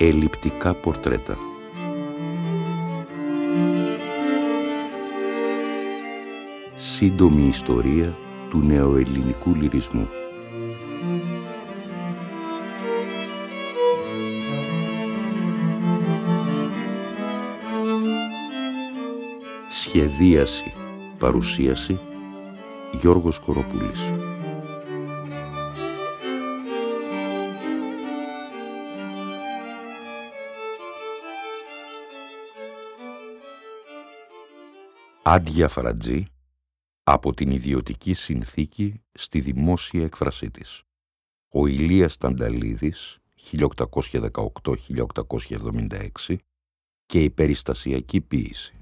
Ελλειπτικά πορτρέτα. Σύντομη ιστορία του νεοελληνικού λυρισμού. Σχεδίαση, παρουσίαση, Γιώργος Κοροπούλης. Άντια Φαρατζή, από την ιδιωτική συνθήκη στη δημόσια έκφρασή της. Ο Ηλίας Τανταλίδης, 1818-1876, και η περιστασιακή ποίηση.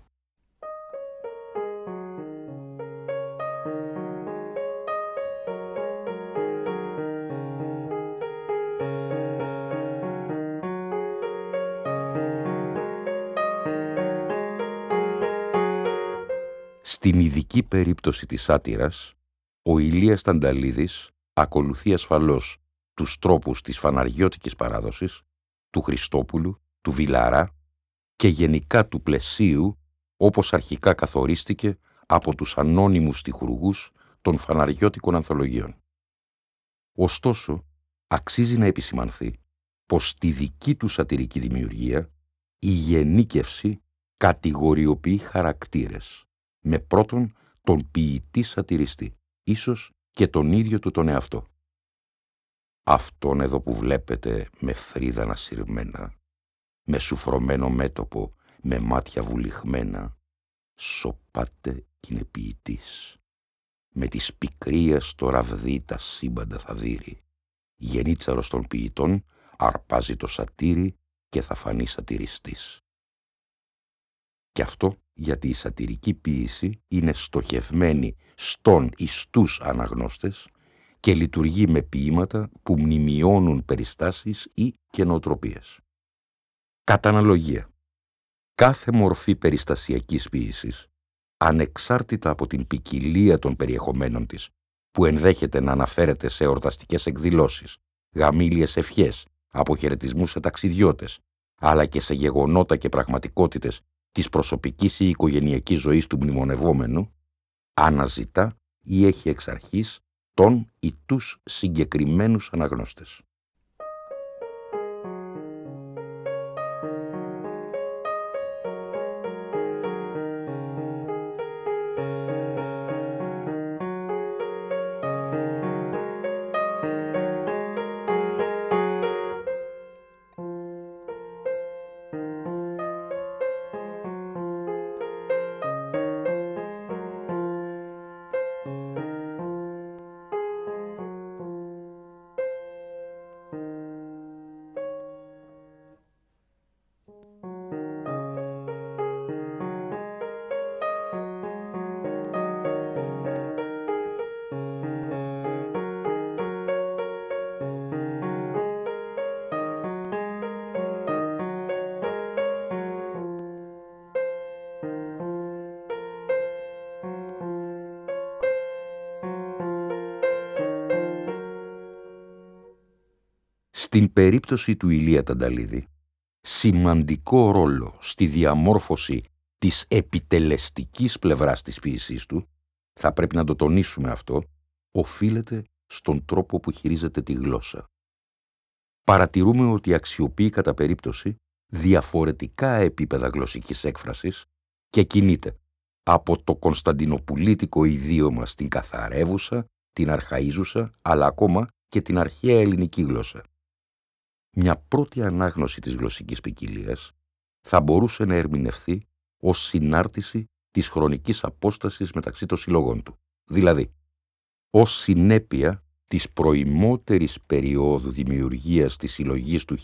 Στην ειδική περίπτωση της σάτυρας, ο Ηλίας Τανταλίδης ακολουθεί ασφαλώς τους τρόπους της φαναριώτικης παράδοσης, του Χριστόπουλου, του Βιλαρά και γενικά του πλαισίου όπως αρχικά καθορίστηκε από τους ανώνυμους στιχουργούς των φαναριώτικων ανθολογίων. Ωστόσο, αξίζει να επισημανθεί πως στη δική του σατυρική δημιουργία η γενίκευση κατηγοριοποιεί χαρακτήρες, με πρώτον τον ποιητή σατυριστή, ίσως και τον ίδιο του τον εαυτό. Αυτόν εδώ που βλέπετε με φρύδανα συρμένα, με σουφρωμένο μέτωπο, με μάτια βουλιχμένα, σωπάται κι είναι ποιητής. Με τις πικρίες το ραβδί τα σύμπαντα θα δείρει. Γενίτσαρος των ποιητών αρπάζει το σατύρι και θα φανεί σατυριστής. Και αυτό γιατί η σατυρική ποίηση είναι στοχευμένη στον ή στους αναγνώστες και λειτουργεί με ποίηματα που μνημειώνουν περιστάσεις ή και νοοτροπίες. Κατά αναλογία, κάθε μορφή περιστασιακής ποίησης, ανεξάρτητα από την ποικιλία των περιεχομένων της, που ενδέχεται να αναφέρεται σε εορταστικές εκδηλώσεις, γαμήλιες ευχές, αποχαιρετισμούς σε ταξιδιώτες, αλλά και σε γεγονότα και πραγματικότητες της προσωπικής ή οικογενειακής ζωής του μνημονευόμενου, αναζητά ή έχει εξ αρχής τον ή τους συγκεκριμένους αναγνώστες. Στην περίπτωση του Ηλία Τανταλίδη, σημαντικό ρόλο στη διαμόρφωση της επιτελεστικής πλευράς της ποίησής του, θα πρέπει να το τονίσουμε αυτό, οφείλεται στον τρόπο που χειρίζεται τη γλώσσα. Παρατηρούμε ότι αξιοποιεί κατά περίπτωση διαφορετικά επίπεδα γλωσσικής έκφρασης και κινείται από το κωνσταντινοπουλίτικο ιδίωμα στην καθαρεύουσα, την αρχαΐζουσα, αλλά ακόμα και την αρχαία ελληνική γλώσσα. Μια πρώτη ανάγνωση της γλωσσικής ποικιλίας θα μπορούσε να ερμηνευθεί ως συνάρτηση της χρονικής απόστασης μεταξύ των συλλογών του, δηλαδή ως συνέπεια της προημότερης περίοδου δημιουργίας της συλλογής του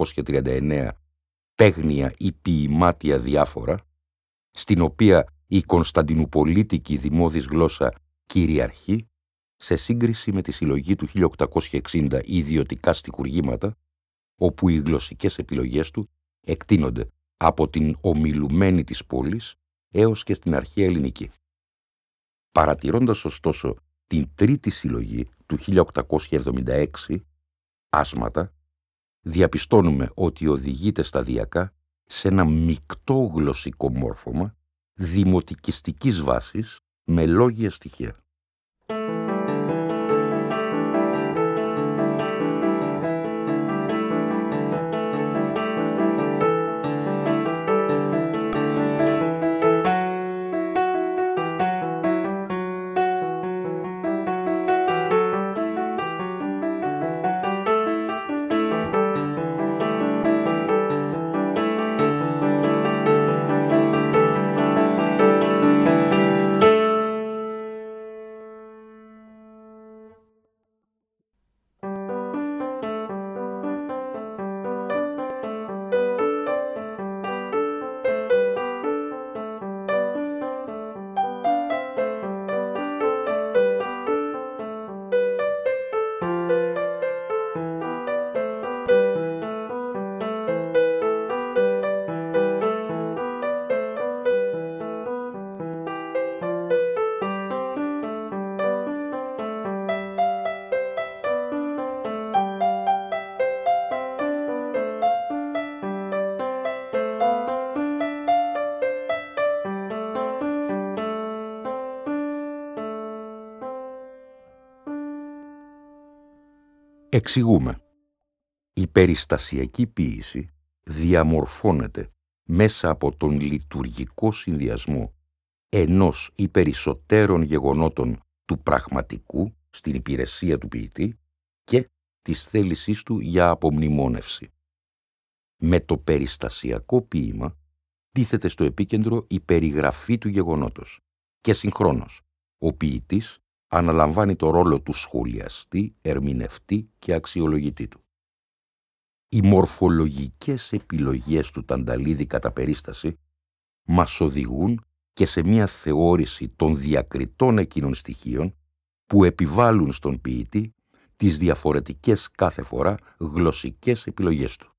1839 «Παίγνια ή ποιημάτια διάφορα», στην οποία η κωνσταντινουπολίτικη δημόδης γλώσσα κυριαρχεί σε σύγκριση με τη συλλογή του 1860 «Ιδιωτικά στιχουργήματα», όπου οι γλωσσικές επιλογές του εκτείνονται από την ομιλουμένη της πόλης έως και στην αρχαία ελληνική. Παρατηρώντας ωστόσο την τρίτη συλλογή του 1876, «Άσματα», διαπιστώνουμε ότι οδηγείται σταδιακά σε ένα μεικτό γλωσσικό μόρφωμα δημοτικιστικής βάσης με λόγια στοιχεία. Εξηγούμε. Η περιστασιακή ποίηση διαμορφώνεται μέσα από τον λειτουργικό συνδυασμό ενός ή περισσότερων γεγονότων του πραγματικού στην υπηρεσία του ποιητή και της θέλησής του για απομνημόνευση. Με το περιστασιακό ποίημα τίθεται στο επίκεντρο η περιγραφή του γεγονότος και συγχρόνως ο ποιητής αναλαμβάνει το ρόλο του σχολιαστή, ερμηνευτή και αξιολογητή του. Οι μορφολογικές επιλογές του Τανταλίδη κατά περίσταση μας οδηγούν και σε μια θεώρηση των διακριτών εκείνων στοιχείων που επιβάλλουν στον ποιητή τις διαφορετικές κάθε φορά γλωσσικές επιλογές του.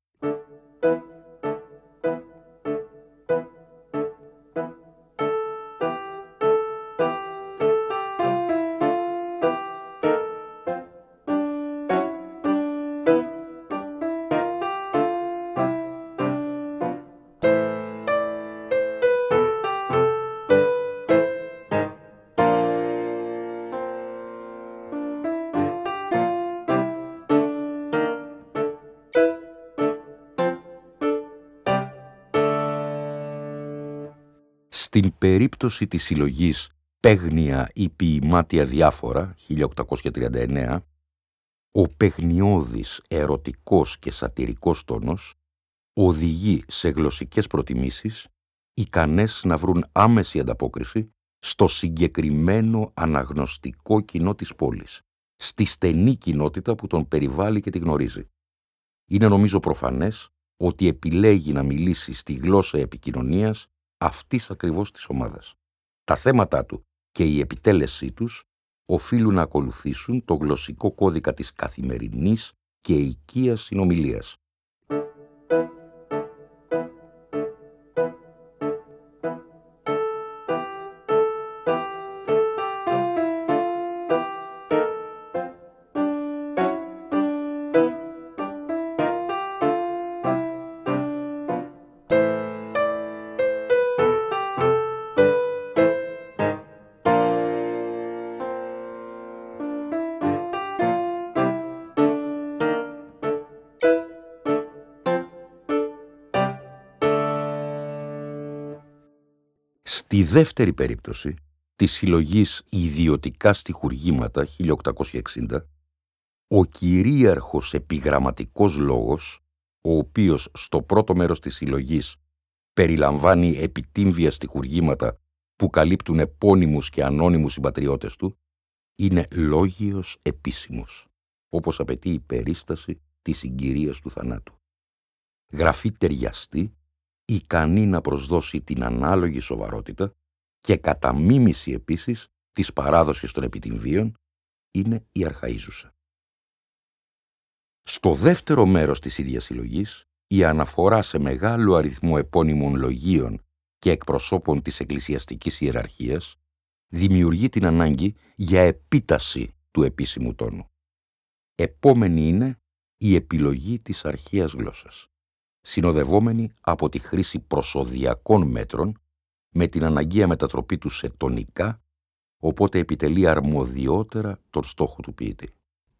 Στην περίπτωση της συλλογής «Παίγνια ή ποιημάτια διάφορα» 1839, ο παιγνιώδης, ερωτικός και σατιρικός τόνος οδηγεί σε γλωσσικές προτιμήσεις ικανές να βρουν άμεση ανταπόκριση στο συγκεκριμένο αναγνωστικό κοινό της πόλης, στη στενή κοινότητα που τον περιβάλλει και τη γνωρίζει. Είναι νομίζω προφανές ότι επιλέγει να μιλήσει στη γλώσσα επικοινωνίας αυτής ακριβώς της ομάδας. Τα θέματα του και η επιτέλεσή τους οφείλουν να ακολουθήσουν το γλωσσικό κώδικα της καθημερινής και οικείας συνομιλίας. Στη δεύτερη περίπτωση, της συλλογής «Ιδιωτικά στιχουργήματα» 1860, ο κυρίαρχος επιγραμματικός λόγος, ο οποίος στο πρώτο μέρος της συλλογής περιλαμβάνει επιτύμβια στιχουργήματα που καλύπτουν επώνυμους και ανώνυμους συμπατριώτες του, είναι λόγιος επίσημος, όπως απαιτεί η περίσταση της συγκυρίας του θανάτου. Γραφή ταιριαστή, ικανή να προσδώσει την ανάλογη σοβαρότητα και κατά μίμηση επίσης της παράδοσης των επιτυμβίων, είναι η αρχαΐζουσα. Στο δεύτερο μέρος της ίδιας συλλογής, η αναφορά σε μεγάλο αριθμό επώνυμων λογίων και εκπροσώπων της εκκλησιαστικής ιεραρχίας δημιουργεί την ανάγκη για επίταση του επίσημου τόνου. Επόμενη είναι η επιλογή της αρχαίας γλώσσας, συνοδευόμενη από τη χρήση προσωδιακών μέτρων με την αναγκαία μετατροπή του σε τονικά, οπότε επιτελεί αρμοδιότερα τον στόχο του ποιητή.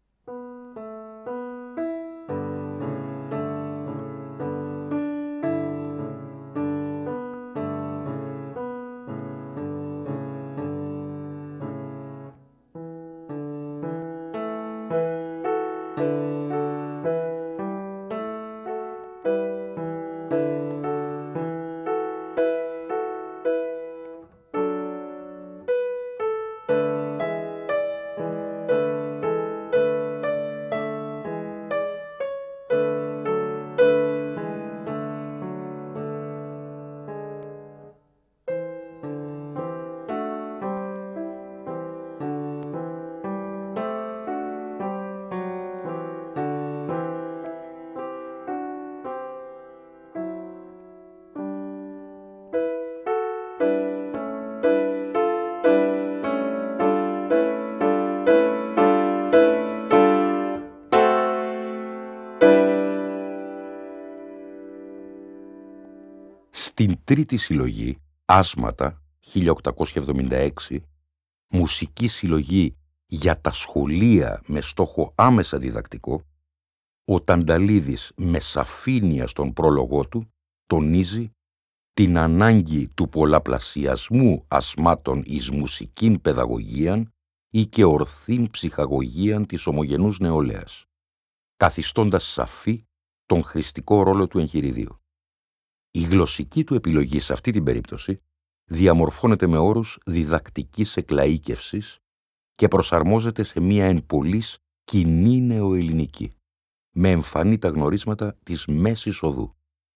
Στην τρίτη συλλογή, Άσματα, 1876, μουσική συλλογή για τα σχολεία με στόχο άμεσα διδακτικό, ο Τανταλίδης με σαφήνεια στον πρόλογό του τονίζει την ανάγκη του πολλαπλασιασμού ασμάτων εις μουσικήν παιδαγωγίαν ή και ορθήν ψυχαγωγίαν της ομογενούς νεολαίας, καθιστώντας σαφή τον χρηστικό ρόλο του εγχειριδίου. Η γλωσσική του επιλογή σε αυτή την περίπτωση διαμορφώνεται με όρους διδακτικής εκλαΐκευσης και προσαρμόζεται σε μία εν πολλοίς κοινή νεοελληνική, με εμφανή τα γνωρίσματα της Μέσης Οδού.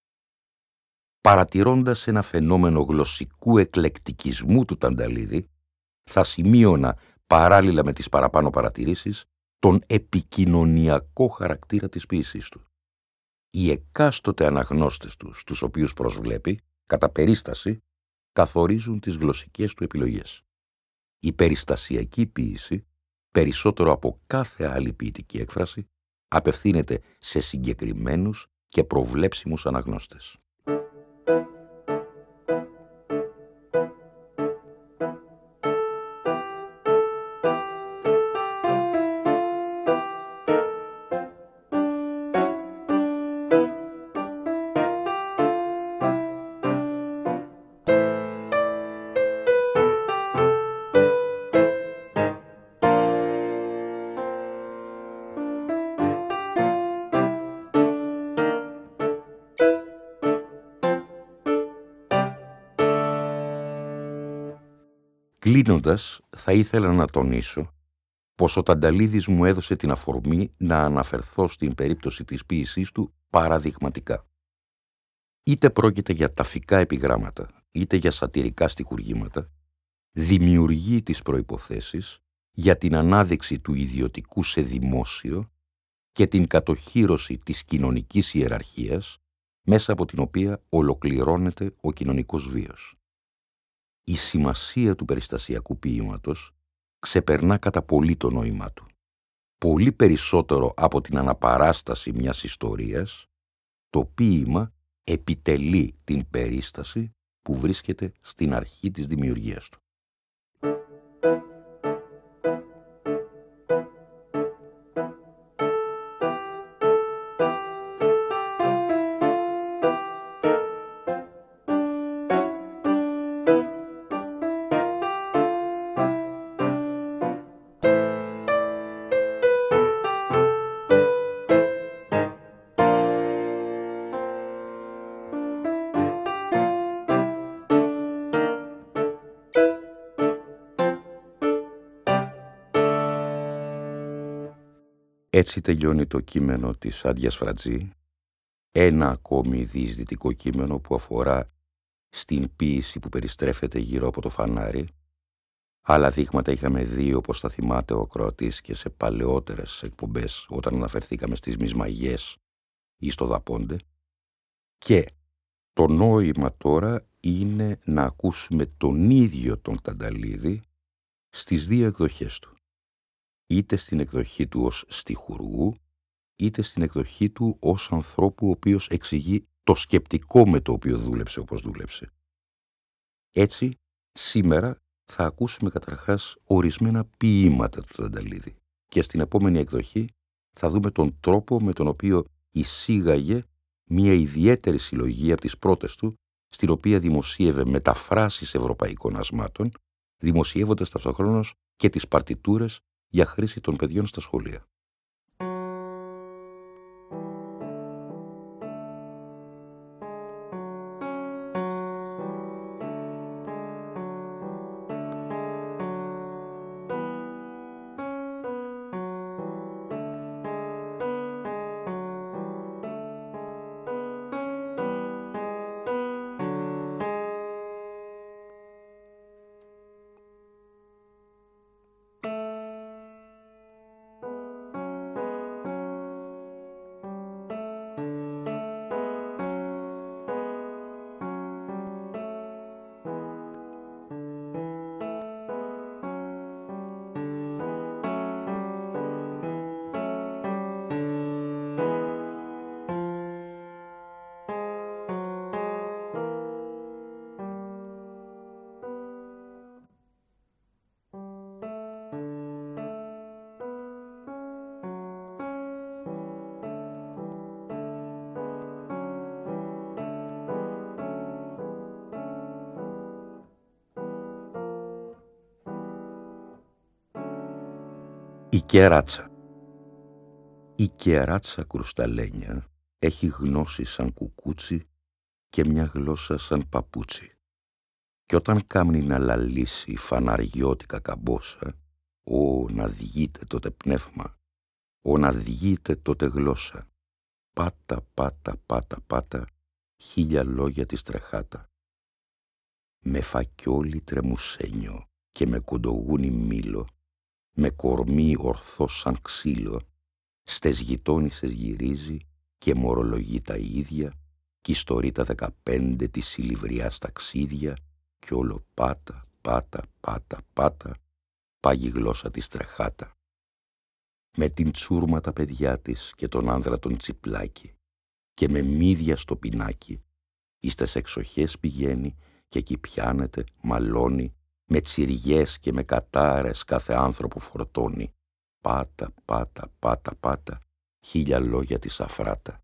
Παρατηρώντας ένα φαινόμενο γλωσσικού εκλεκτικισμού του Τανταλίδη, θα σημείωνα, παράλληλα με τις παραπάνω παρατηρήσεις, τον επικοινωνιακό χαρακτήρα της ποίησής του. Οι εκάστοτε αναγνώστες του, στους οποίους προσβλέπει, κατά περίσταση, καθορίζουν τις γλωσσικές του επιλογές. Η περιστασιακή ποίηση, περισσότερο από κάθε άλλη ποιητική έκφραση, απευθύνεται σε συγκεκριμένους και προβλέψιμους αναγνώστες. Κλείνοντας, θα ήθελα να τονίσω πως ο Τανταλίδης μου έδωσε την αφορμή να αναφερθώ στην περίπτωση της ποίησής του παραδειγματικά. Είτε πρόκειται για ταφικά επιγράμματα, είτε για σατιρικά στιχουργήματα, δημιουργεί τις προϋποθέσεις για την ανάδειξη του ιδιωτικού σε δημόσιο και την κατοχύρωση της κοινωνικής ιεραρχίας, μέσα από την οποία ολοκληρώνεται ο κοινωνικός βίος. Η σημασία του περιστασιακού ποίηματος ξεπερνά κατά πολύ το νόημά του. Πολύ περισσότερο από την αναπαράσταση μιας ιστορίας, το ποίημα επιτελεί την περίσταση που βρίσκεται στην αρχή της δημιουργίας του. Έτσι τελειώνει το κείμενο της Άντιας Φρατζή, ένα ακόμη διεισδυτικό κείμενο που αφορά στην ποίηση που περιστρέφεται γύρω από το φανάρι. Άλλα δείγματα είχαμε δει, όπως θα θυμάται ο ακροατής, και σε παλαιότερες εκπομπές, όταν αναφερθήκαμε στις μισμαγιές ή στο δαπόντε. Και το νόημα τώρα είναι να ακούσουμε τον ίδιο τον Τανταλίδη στις δύο εκδοχές του. Είτε στην εκδοχή του ως στιχουργού, είτε στην εκδοχή του ως ανθρώπου ο οποίος εξηγεί το σκεπτικό με το οποίο δούλεψε όπως δούλεψε. Έτσι, σήμερα θα ακούσουμε καταρχάς ορισμένα ποίηματα του Τανταλίδη και στην επόμενη εκδοχή θα δούμε τον τρόπο με τον οποίο εισήγαγε μια ιδιαίτερη συλλογή από τις πρώτες του, στην οποία δημοσίευε μεταφράσεις ευρωπαϊκών ασμάτων, δημοσιεύοντας ταυτοχρόνως και τις παρτιτούρες για χρήση των παιδιών στα σχολεία. Η κεράτσα. Η κεράτσα κρουσταλένια έχει γνώση σαν κουκούτσι και μια γλώσσα σαν παπούτσι. Κι όταν κάμνει να λαλήσει φαναριώτικα καμπόσα, να διηγείται τότε πνεύμα, να διηγείται τότε γλώσσα. Πάτα, πάτα, πάτα, πάτα, χίλια λόγια της τρεχάτα. Με φακιόλι τρεμουσένιο και με κοντογούνι μήλο, με κορμί ορθό σαν ξύλο, στες γειτόνισσες γυρίζει και μορολογεί τα ίδια κι ιστορεί τα 15 της Σιλιβριάς ταξίδια κι όλο πάτα, πάτα, πάτα, πάτα, πάγει γλώσσα της τρεχάτα. Με την τσούρμα τα παιδιά της και τον άνδρα τον τσιπλάκι και με μύδια στο πινάκι, εις στες εξοχές πηγαίνει και εκεί πιάνεται, μαλώνει, με τσιριές και με κατάρες κάθε άνθρωπο φορτώνει. Πάτα, πάτα, πάτα, πάτα, χίλια λόγια της αφράτα.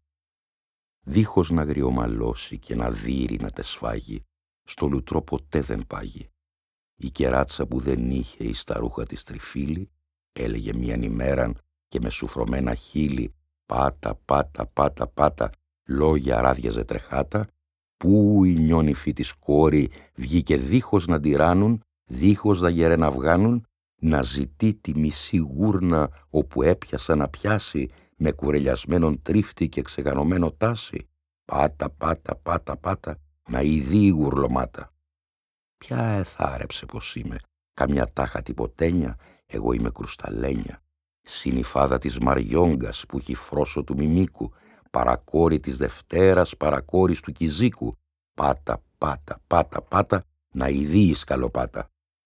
Δίχως να γριομαλώσει και να δύρει να τε σφάγει, στο λουτρό ποτέ δεν πάγει. Η κεράτσα που δεν είχε εις τα ρούχα της τριφύλη, έλεγε μίαν ημέραν και με σουφρωμένα χείλη, πάτα, πάτα, πάτα, πάτα, λόγια ράδιαζε τρεχάτα, που η νιόνυφη της κόρη βγήκε δίχως να τυράνουν, δίχως να γερέ να βγάνουν, να ζητεί τη μισή γούρνα όπου έπιασα να πιάσει, με κουρελιασμένον τρίφτη και ξεγανωμένο τάση. Πάτα, πάτα, πάτα, πάτα, να ειδεί η γουρλωμάτα. Ποια εθάρεψε πως είμαι, καμιά τάχα τυποτένια, εγώ είμαι κρουσταλένια. Συνυφάδα της Μαριόγκας που έχει φρόσο του Μιμίκου, παρακόρη της Δευτέρας, παρακόρης του Κιζίκου. Πάτα, πάτα, πάτα, πάτα, να ειδεί η σκαλοπάτα.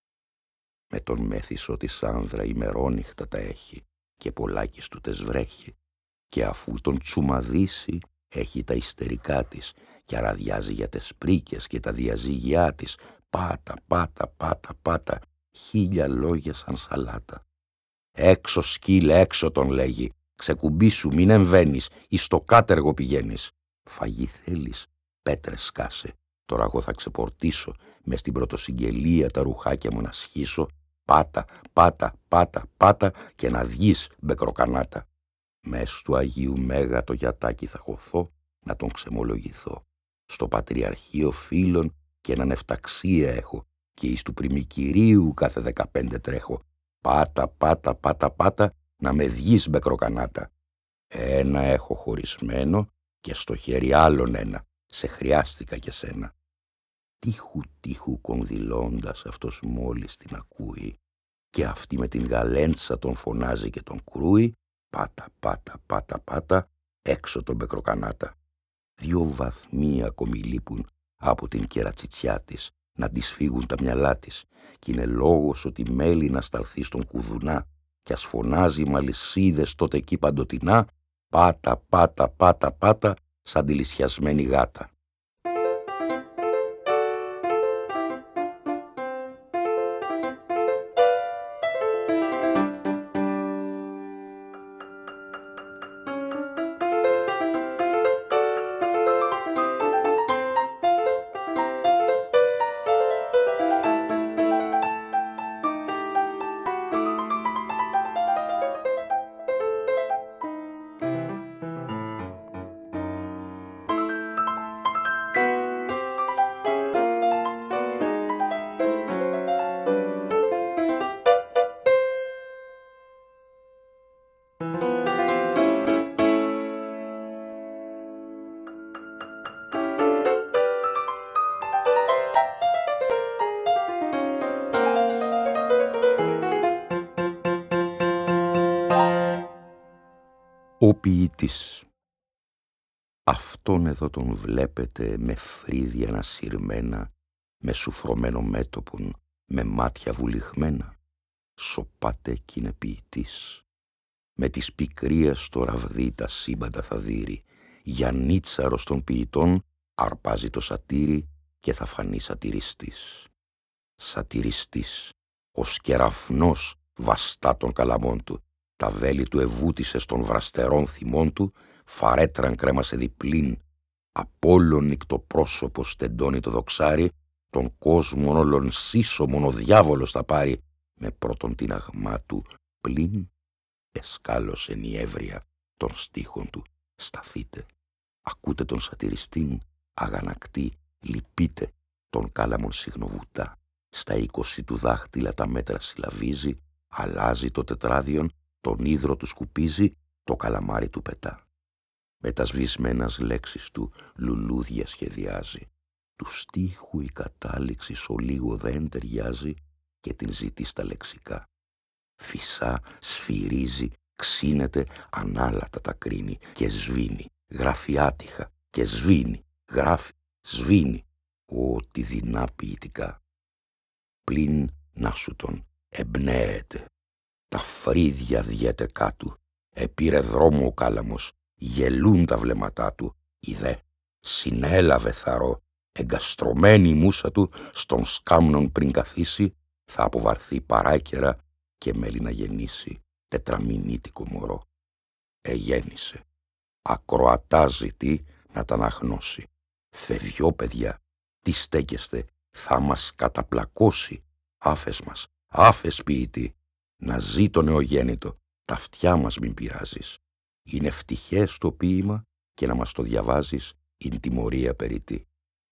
Με τον μέθησο της άνδρα ημερόνυχτα τα έχει και πολλάκις του τες βρέχει, και αφού τον τσουμαδίσει έχει τα ιστερικά της και αραδιάζει για τες πρίκες και τα διαζύγιά της. Πάτα, πάτα, πάτα, πάτα, χίλια λόγια σαν σαλάτα. Έξω σκύλε, έξω τον λέγει, ξεκουμπήσου, μην εμβαίνεις, εις το κάτεργο πηγαίνεις. Φαγή θέλεις, πέτρες σκάσε, τώρα εγώ θα ξεπορτήσω, μες στην πρωτοσυγγελία τα ρουχάκια μου να σχίσω. Πάτα, πάτα, πάτα, πάτα και να βγεις, μπεκροκανάτα. Μες του Αγίου Μέγα το γιατάκι θα χωθώ, να τον ξεμολογηθώ. Στο Πατριαρχείο φίλων και έναν εφταξία έχω και εις του Πριμικυρίου κάθε 15 τρέχω. Πάτα, πάτα, πάτα, πάτα, να με βγεις, μπεκροκανάτα. Ένα έχω χωρισμένο και στο χέρι άλλον ένα, σε χρειάστηκα και σένα. Τείχου τείχου κονδυλώντας αυτός μόλις την ακούει και αυτή με την γαλέντσα τον φωνάζει και τον κρούει. Πάτα, πάτα, πάτα, πάτα, έξω τον μπεκροκανάτα. 2 βαθμοί ακόμη λείπουν από την κερατσιτσιά της, να της φύγουν τα μυαλά της, κι είναι λόγος ότι μέλει να σταλθεί στον κουδουνά, κι ας φωνάζει μαλισσίδες τότε εκεί παντοτινά. Πάτα, πάτα, πάτα, πάτα, σαν τη λυσιασμένη γάτα. Ο ποιητής. Αυτόν εδώ τον βλέπετε με φρύδια ανασυρμένα, με σουφρωμένο μέτωπον, με μάτια βουλιχμένα. Σοπάτε κι είναι ποιητής. Με της πικρίας το ραβδί τα σύμπαντα θα δείρει. Για νίτσαρος των ποιητών αρπάζει το σατήρι και θα φανεί σατυριστής. Σατυριστής, ο σκεραφνός βαστά των καλαμών του. Τα βέλη του εβούτησε στον βραστερών θυμών του, φαρέτραν κρέμασε διπλήν. Απόλλων νυκτοπρόσωπο στεντώνει το δοξάρι, τον κόσμον όλων σύσσωμον ο διάβολος θα πάρει, με πρώτον την αγμά του πλην εσκάλωσεν η έβρια των στίχων του. Σταθείτε, ακούτε τον σατυριστήν, αγανακτή, λυπείτε, τον κάλαμον συγνοβουτά. Στα 20 του δάχτυλα τα μέτρα συλλαβίζει, αλλάζει το τετράδιον, τον ύδρο του σκουπίζει, το καλαμάρι του πετά. Με τα σβησμένας λέξεις του λουλούδια σχεδιάζει. Του στίχου η κατάληξη σολίγο δεν ταιριάζει και την ζητεί στα λεξικά. Φυσά, σφυρίζει, ξύνεται, ανάλατα τα κρίνει και σβήνει. Γράφει άτυχα και σβήνει, γράφει, σβήνει. Ό,τι δεινά ποιητικά. Πλην να σου τον εμπνέεται. Τα φρύδια διέται κάτω. Επήρε δρόμο ο κάλαμος. Γελούν τα βλέμματά του. Ιδέ, συνέλαβε θαρό. Εγκαστρωμένη η μούσα του στον σκάμνον πριν καθίσει, θα αποβαρθεί παράκαιρα και μέλη να γεννήσει τετραμηνίτικο μωρό. Εγέννησε. Ακροατά ζητεί να τα αναγνώσει. Φευγιό παιδιά, τι στέκεστε, θα μας καταπλακώσει. Άφες μας, άφες ποιητή, να ζει το νεογέννητο, τα αυτιά μας μην πειράζεις. Είναι ευτυχές το ποίημα και να μας το διαβάζεις είναι τιμωρία περιττή.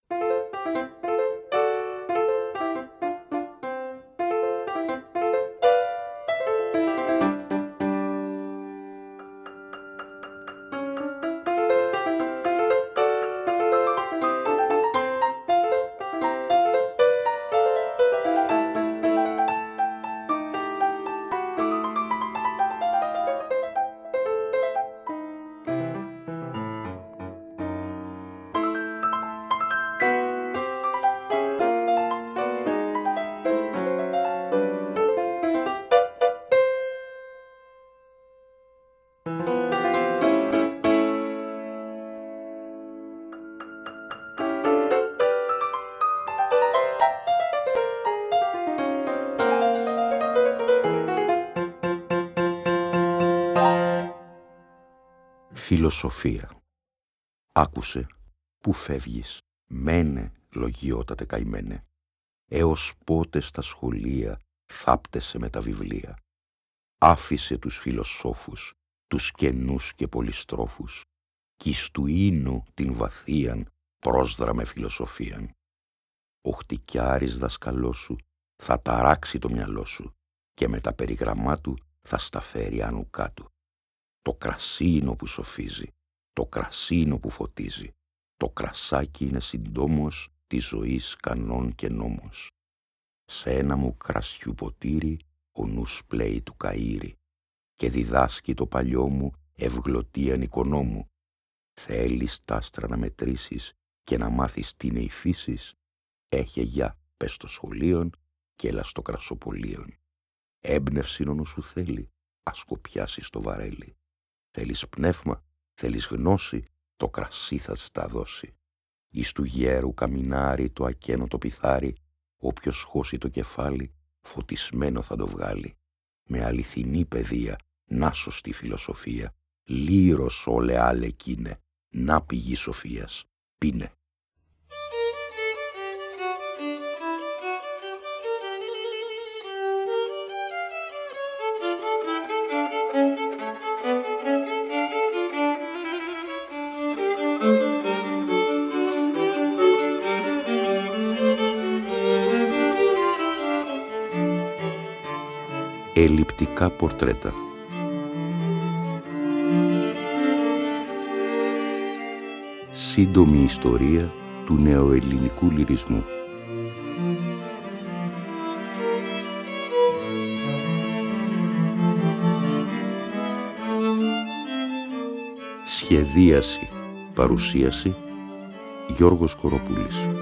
Φιλοσοφία. Άκουσε, πού φεύγεις, μένε, λογιότατε καημένε. Έως πότε στα σχολεία θάπτεσαι με τα βιβλία. Άφησε τους φιλοσόφους, τους καινούς και πολυστρόφους, κι εις του ίνου την βαθίαν πρόσδραμε φιλοσοφίαν. Ο χτυκιάρης δασκαλός σου θα ταράξει το μυαλό σου και με τα περιγραμμά του θα στα φέρει άνω κάτω. Το κρασί είναι που σοφίζει, το κρασί είναι που φωτίζει, το κρασάκι είναι συντόμος της ζωής κανόν και νόμος. Σε ένα μου κρασιού ποτήρι ο νους πλέει του καΐρι και διδάσκει το παλιό μου ευγλωτίαν οικονόμου. Θέλεις τ' άστρα να μετρήσεις και να μάθεις τι είναι η φύσης, έχε γεια, πες στο σχολείον και έλα στο κρασοπολίον. Έμπνευση ο νους σου θέλει, ας κοπιάσεις το βαρέλι. Θέλεις πνεύμα, Θέλεις γνώση, το κρασί θα στα δώσει. Εις του γέρου καμινάρι το ακένο το πιθάρι, όποιος χώσει το κεφάλι, φωτισμένο θα το βγάλει. Με αληθινή παιδεία, να σωστή φιλοσοφία, λύρος όλε άλλε κείνε, να πηγή σοφίας, πίνε. Ελλειπτικά πορτρέτα. Σύντομη ιστορία του νεοελληνικού λυρισμού. Σχεδίαση, παρουσίαση, Γιώργος Κοροπούλης.